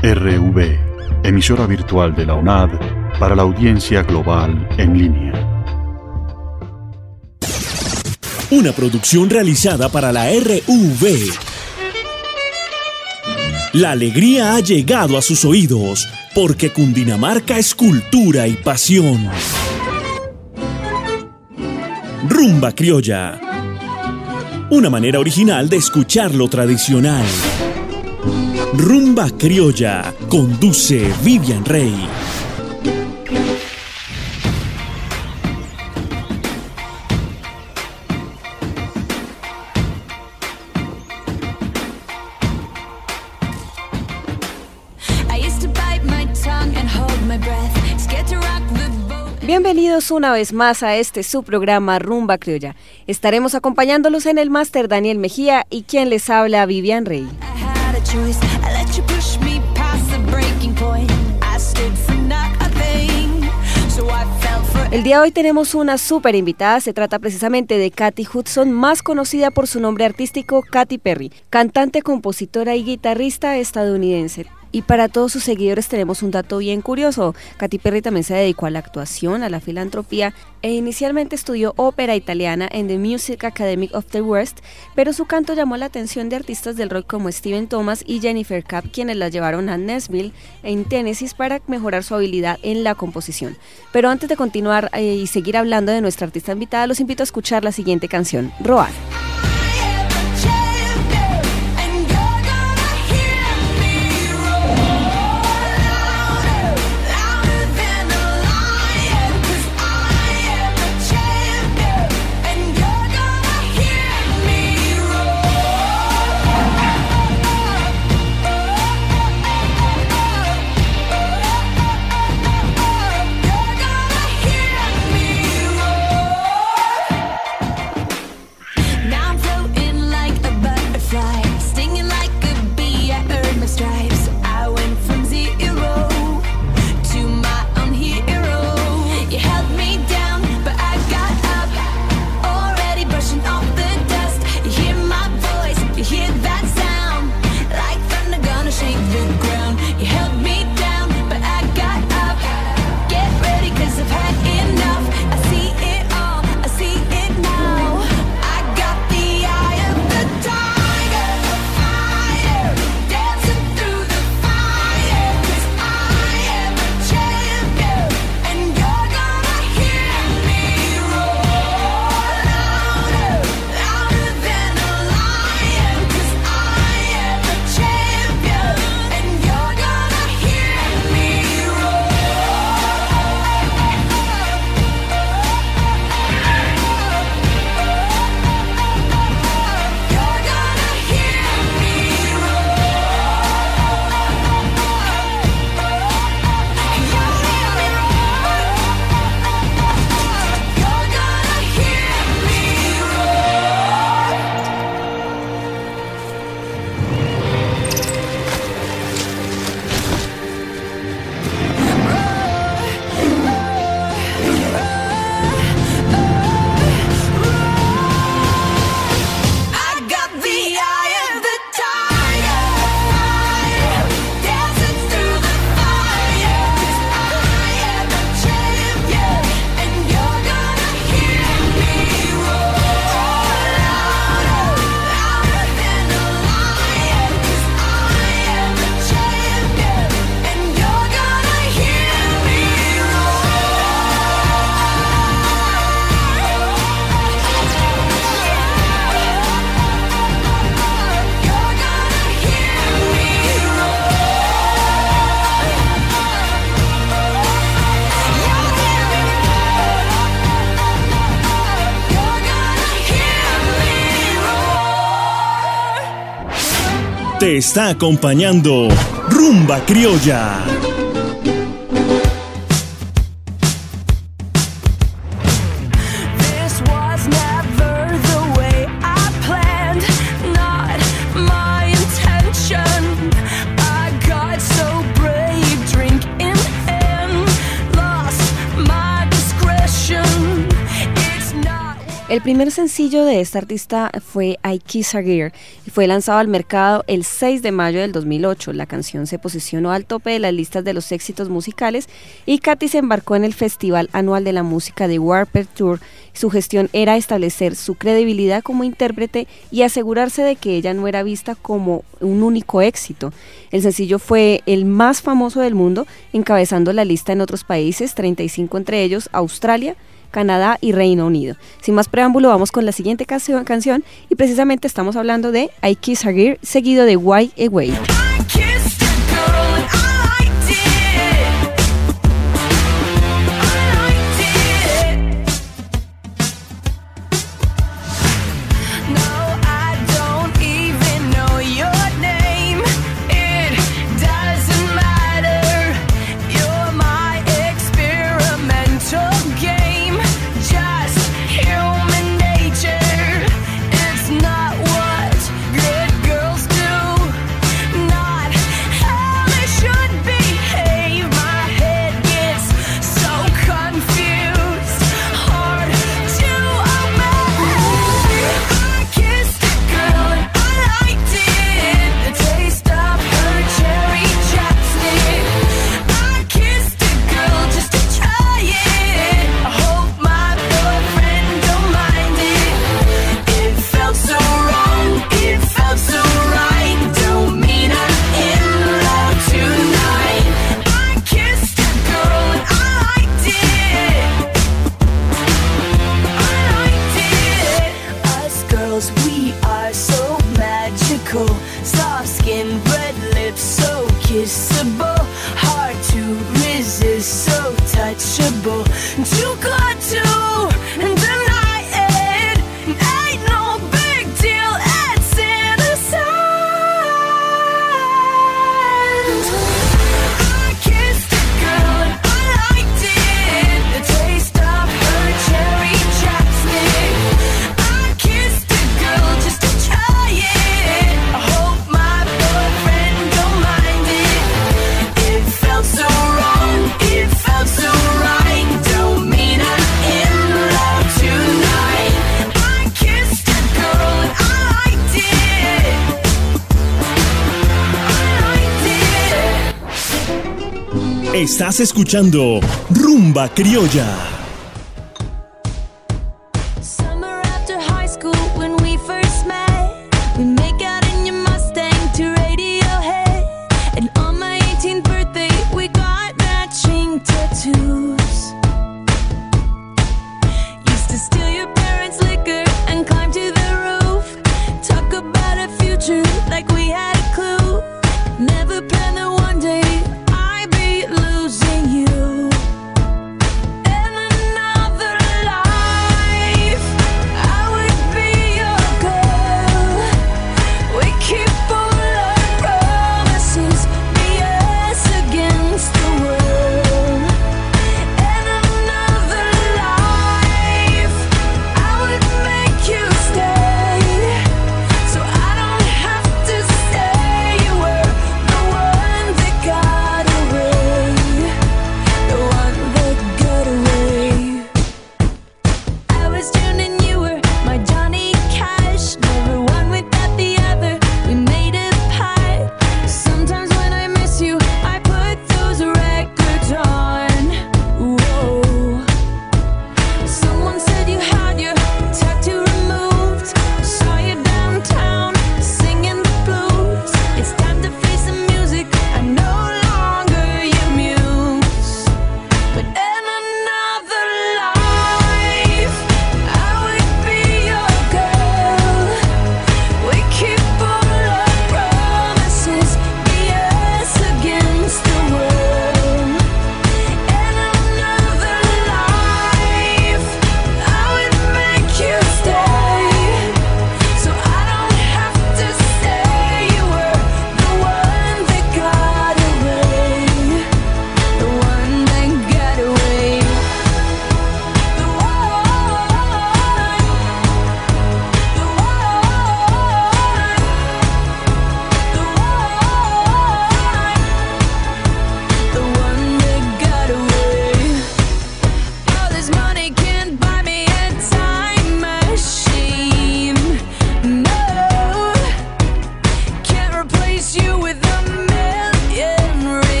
RV, emisora virtual de la UNAD para la audiencia global en línea. Una producción realizada para la RV. La alegría ha llegado a sus oídos, porque Cundinamarca es cultura y pasión. Rumba criolla. Una manera original de escuchar lo tradicional. Rumba criolla. Conduce Vivian Rey. Bienvenidos una vez más a este su programa Rumba Criolla. Estaremos acompañándolos en el máster Daniel Mejía y quien les habla Vivian Rey. El día de hoy tenemos una súper invitada, se trata precisamente de Katy Hudson, más conocida por su nombre artístico Katy Perry, cantante, compositora y guitarrista estadounidense. Y para todos sus seguidores tenemos un dato bien curioso. Katy Perry también se dedicó a la actuación, a la filantropía e inicialmente estudió ópera italiana en The Music Academy of the West, pero su canto llamó la atención de artistas del rock como Steven Thomas y Jennifer Capp, quienes la llevaron a Nashville en Tennessee para mejorar su habilidad en la composición. Pero antes de continuar y seguir hablando de nuestra artista invitada, los invito a escuchar la siguiente canción, Roar. Te está acompañando Rumba Criolla. El primer sencillo de esta artista fue I Kiss a Girl y fue lanzado al mercado el 6 de mayo del 2008. La canción se posicionó al tope de las listas de los éxitos musicales y Katy se embarcó en el Festival Anual de la Música de Warped Tour. Su gestión era establecer su credibilidad como intérprete y asegurarse de que ella no era vista como un único éxito. El sencillo fue el más famoso del mundo, encabezando la lista en otros países, 35 entre ellos Australia, Canadá y Reino Unido. Sin más preámbulo, vamos con la siguiente canción y precisamente estamos hablando de I Kiss a Girl, seguido de Why Away. Estás escuchando Rumba Criolla.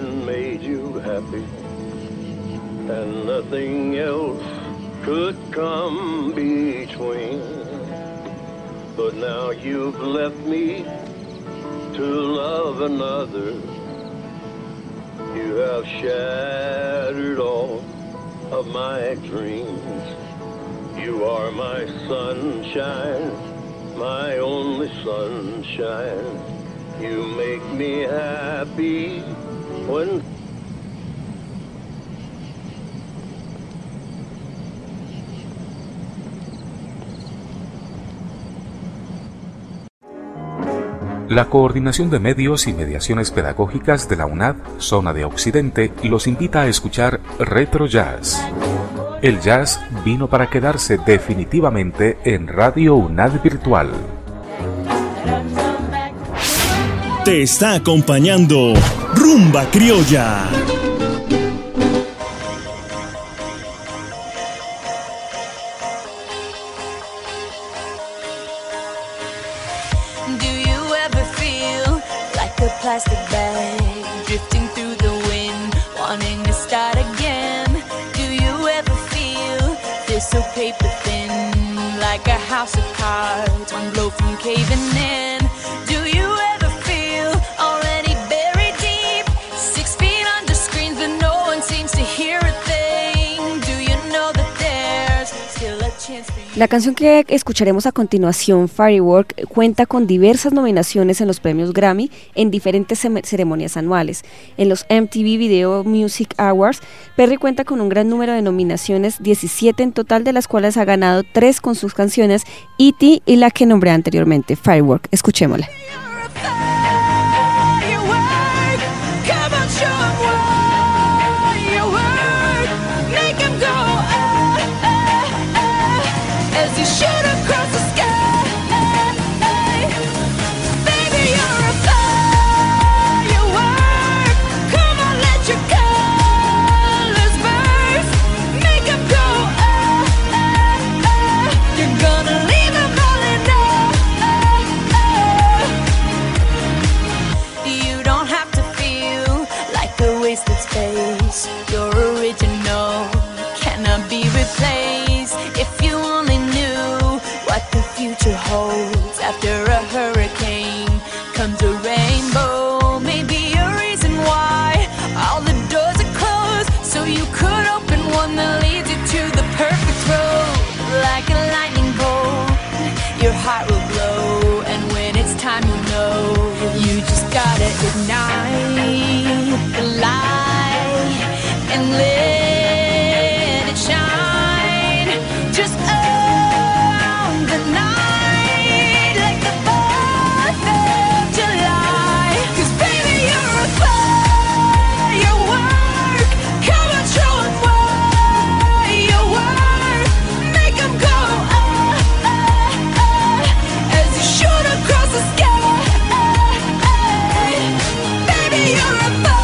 and made you happy, and nothing else could come between. But now you've left me to love another. You have shattered all of my dreams. You are my sunshine, my only sunshine. You make me happy when... La Coordinación de Medios y Mediaciones Pedagógicas de la UNAD, Zona de Occidente, los invita a escuchar Retro Jazz. El jazz vino para quedarse definitivamente en Radio UNAD Virtual. Te está acompañando Rumba Criolla. Plastic bag drifting through the wind, wanting to start again. Do you ever feel this so paper thin, like a house of cards, one blow from caving in? Do you ever feel already buried deep, 6 feet under screens but no one seems to hear a thing? Do you know that there's still a chance for you? La canción que escucharemos a continuación, Firework, cuenta con diversas nominaciones en los premios Grammy en diferentes ceremonias anuales. En los MTV Video Music Awards, Perry cuenta con un gran número de nominaciones, 17 en total, de las cuales ha ganado 3 con sus canciones E.T. y la que nombré anteriormente, Firework. Escuchémosla. Your original cannot be replaced. If you only knew what the future holds, after a hurricane comes a rainbow. Maybe a reason why all the doors are closed, so you could open one that leads you to the perfect road. Like a lightning bolt, your heart will glow, and when it's time, you know you just gotta ignite the light and let it shine. Just own the night like the 4th of July. 'Cause baby, you're a firework. Come on, show 'em what you're worth. Make 'em go as you shoot across the sky. Baby, you're a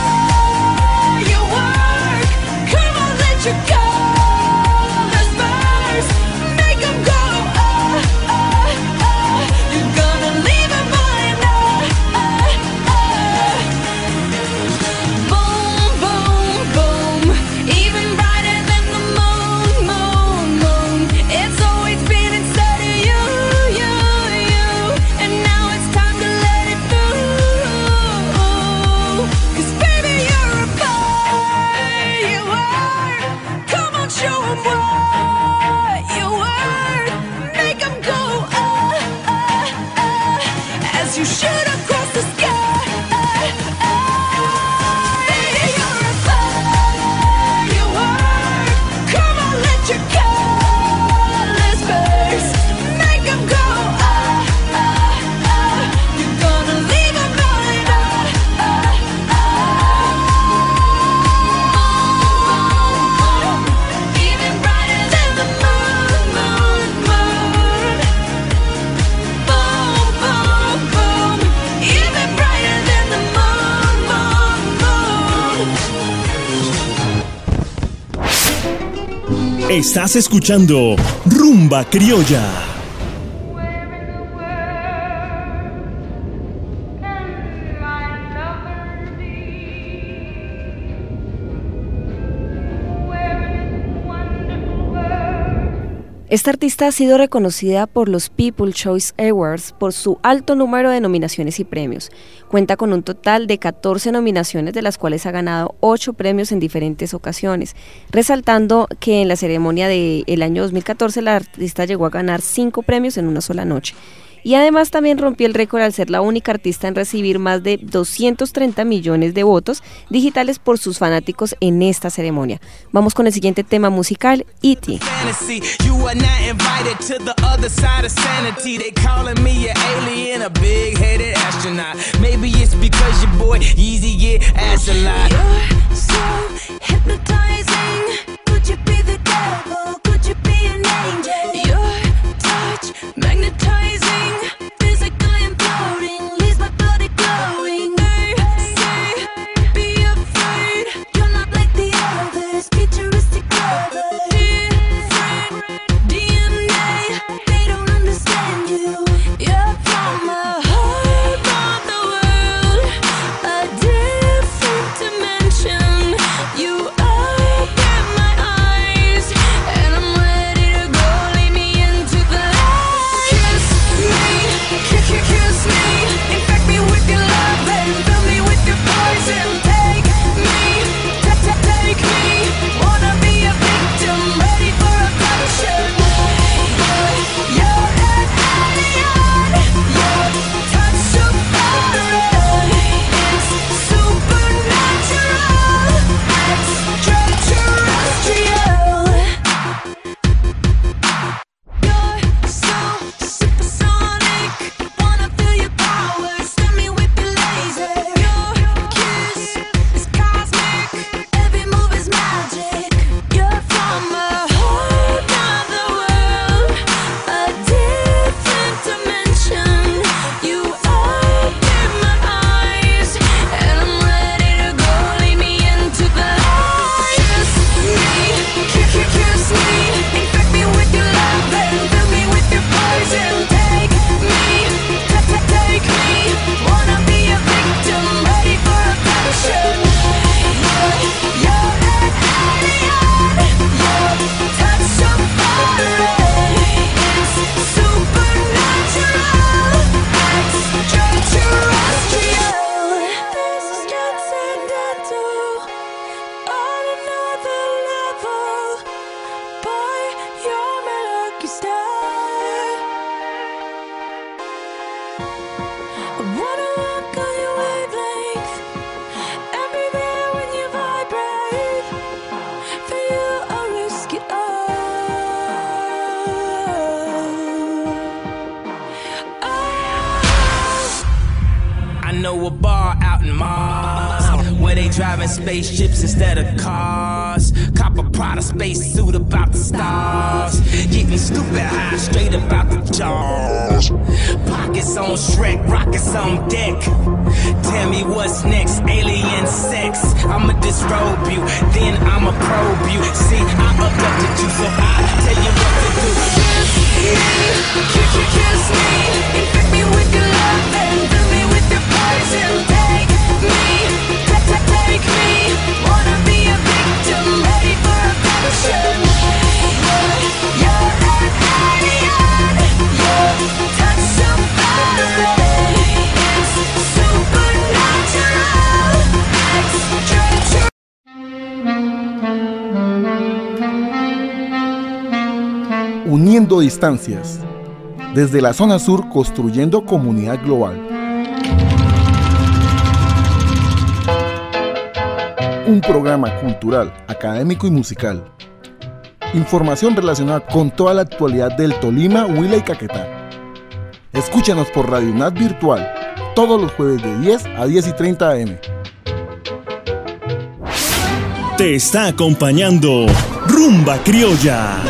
Estás escuchando Rumba Criolla. Esta artista ha sido reconocida por los People's Choice Awards por su alto número de nominaciones y premios. Cuenta con un total de 14 nominaciones, de las cuales ha ganado 8 premios en diferentes ocasiones, resaltando que en la ceremonia del año 2014 la artista llegó a ganar 5 premios en una sola noche. Y además también rompió el récord al ser la única artista en recibir más de 230 millones de votos digitales por sus fanáticos en esta ceremonia. Vamos con el siguiente tema musical, E.T. Magnetizing, physically imploding, leaves my body glowing. Say, be afraid, you're not like the others. Futuristic lovers, different DNA, they don't understand you. You're from a whole other world, a different dimension. You open my eyes, and I'm ready to go. Lead me into the kiss me, infect me with your love and fill me with your poison. Take me, wanna be a victim, ready for abduction. You're an alien, your touch so foreign. It's supernatural, extraterrestrial. You're so supersonic, wanna feel your power, stab me with your laser. Your kiss is cosmic, every move is magic. You're from a whole other world, a different dimension. You open my eyes, and I'm ready to go. Lead me into the kiss me, infect me with your love and fill me with your poison. Take me, wanna be a victim, ready for abduction. You're an alien, your touch so foreign. It's supernatural, extraterrestrial. This is transcendental, on another level, by your lucky star. I wanna walk on your wavelength, everywhere when you vibrate. For you I'll risk it all. I know a bar out in Mars where they driving spaceships instead of cars. Cop a Prada spacesuit about the stars. Getting stupid high straight about the jaws. Pockets on Shrek, rockets on deck. Tell me what's next, alien sex. I'ma disrobe you, then I'ma probe you. See, I abducted you, so I tell you what to do. Kiss me, infect me with your love and fill me with your poison. Take me, wanna be a victim, ready for abduction. You're an alien, your touch so foreign. It's supernatural, extraterrestrial. Uniendo distancias. Desde la zona sur, construyendo comunidad global. Un programa cultural, académico y musical. Información relacionada con toda la actualidad del Tolima, Huila y Caquetá. Escúchanos por Radio UNAD Virtual, todos los jueves de 10 a 10:30 am. Te está acompañando Rumba Criolla.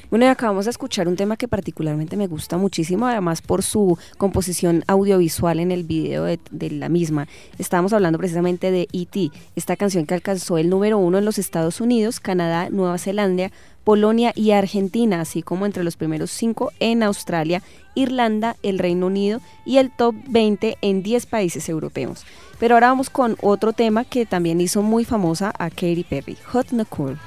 Bueno, y acabamos de escuchar un tema que particularmente me gusta muchísimo, además por su composición audiovisual en el video de la misma. Estábamos hablando precisamente de E.T., esta canción que alcanzó el número 1 en los Estados Unidos, Canadá, Nueva Zelanda, Polonia y Argentina, así como entre los primeros 5 en Australia, Irlanda, el Reino Unido y el top 20 en 10 países europeos. Pero ahora vamos con otro tema que también hizo muy famosa a Katy Perry, Hot n Cool.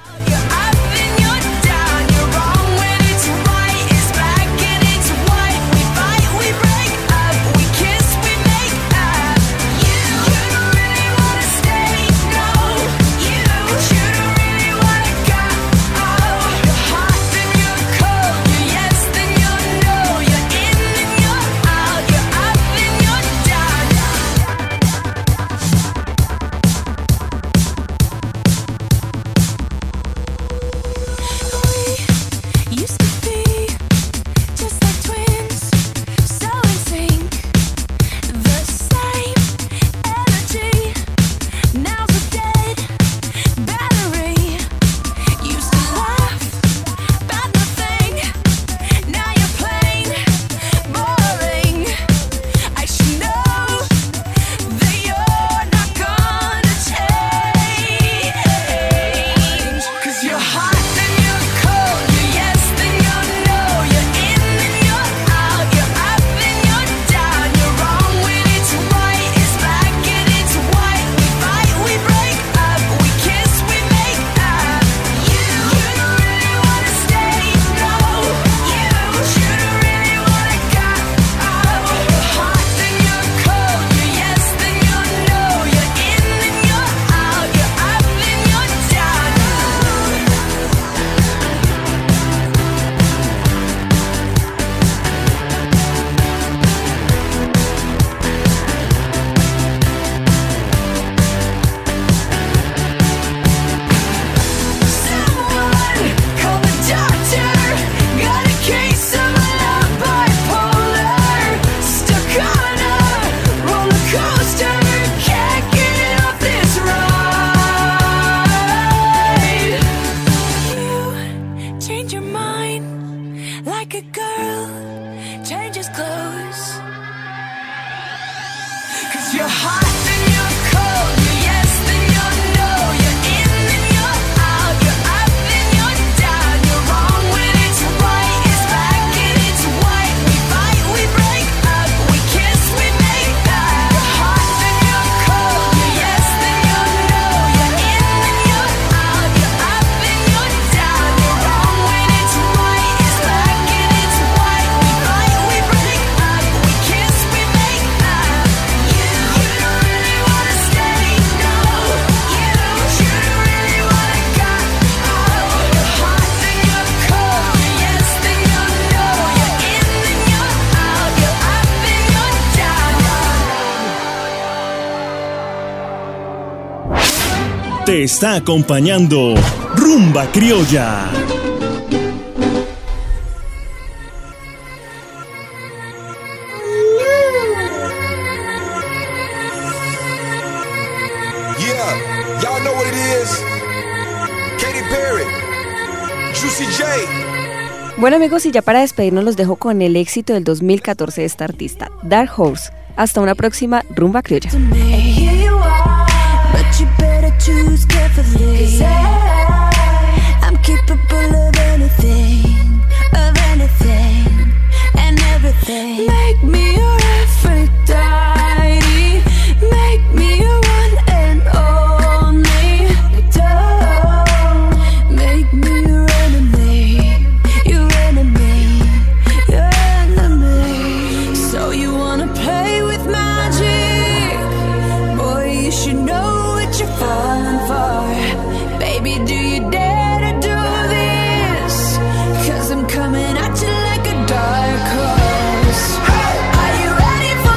Te está acompañando Rumba Criolla. Yeah, y'all know what it is. Katy Perry, Juicy J. Bueno amigos, y ya para despedirnos los dejo con el éxito del 2014 de esta artista, Dark Horse. Hasta una próxima Rumba Criolla. You better choose carefully, 'cause I'm capable of anything, and everything. Make me your Aphrodite, make me your one and only. Don't make me your enemy, your enemy, your enemy. So you wanna play with magic? Boy, you should know you're falling for. Baby, do you dare to do this? 'Cause I'm coming at you like a dark horse. Are you ready for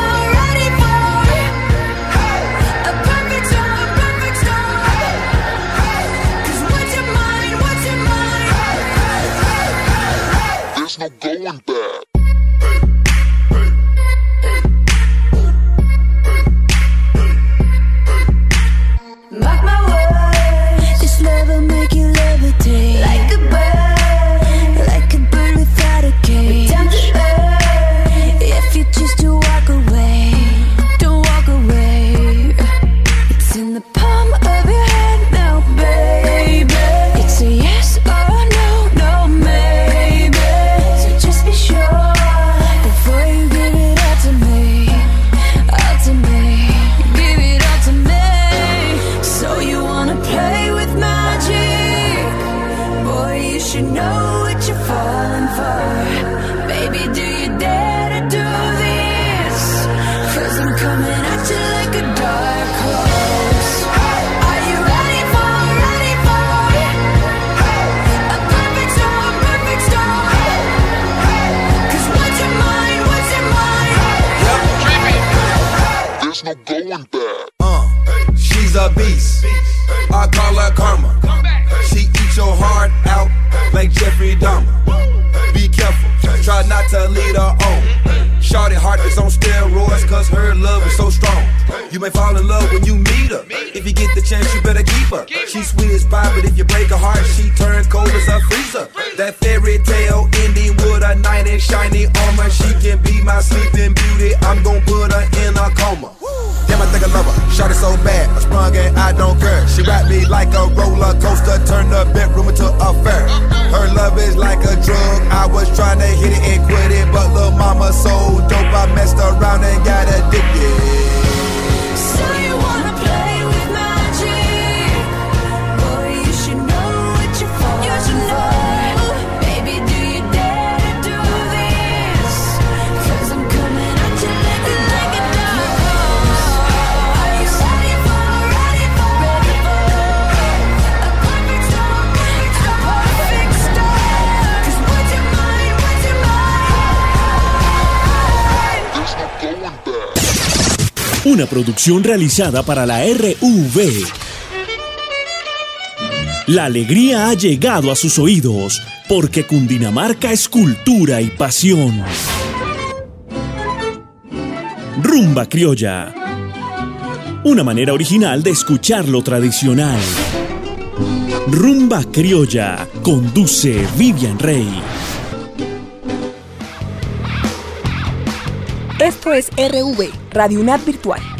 a perfect storm, 'cause what's your mind, there's no going back. Mark my words, this love will make you levitate like a bird, like a what you're falling for. Baby, do you dare to do this? 'Cause I'm coming at you like a dark horse. Are you ready for a perfect storm, perfect storm? 'Cause what's your mind, what's your mind? There's no going back. She's a beast. I call her karma. She eats your heart out like Jeffrey Dahmer. Be careful, try not to lead her on. Shorty heart is on steroids, 'cause her love is so strong. You may fall in love when you meet her. If you get the chance, you better keep her. She's sweet as pie, but if you break her heart, she turns cold as a freezer. That fairy tale ending with a knight in shiny armor. She can be my sleeping beauty. I'm gon' put her in a coma. Damn, I think I love her. Shot it so bad, I sprung and I don't care. She wrapped me like a roller coaster, turned the bedroom into a fair. Her love is like a drug. I was trying to hit it and quit it, but lil' mama so dope, I messed around and got addicted. So you wanna play with magic? Boy, you should know what you're falling for. Baby, do you dare to do this? 'Cause I'm coming at you like a dark horse. Are you ready for a perfect storm, a perfect storm? 'Cause what's your mind, what's your mind? Una producción realizada para la RV. La alegría ha llegado a sus oídos, porque Cundinamarca es cultura y pasión. Rumba criolla. Una manera original de escuchar lo tradicional. Rumba criolla. Conduce Vivian Rey. Esto es RV, Radio UNAD Virtual.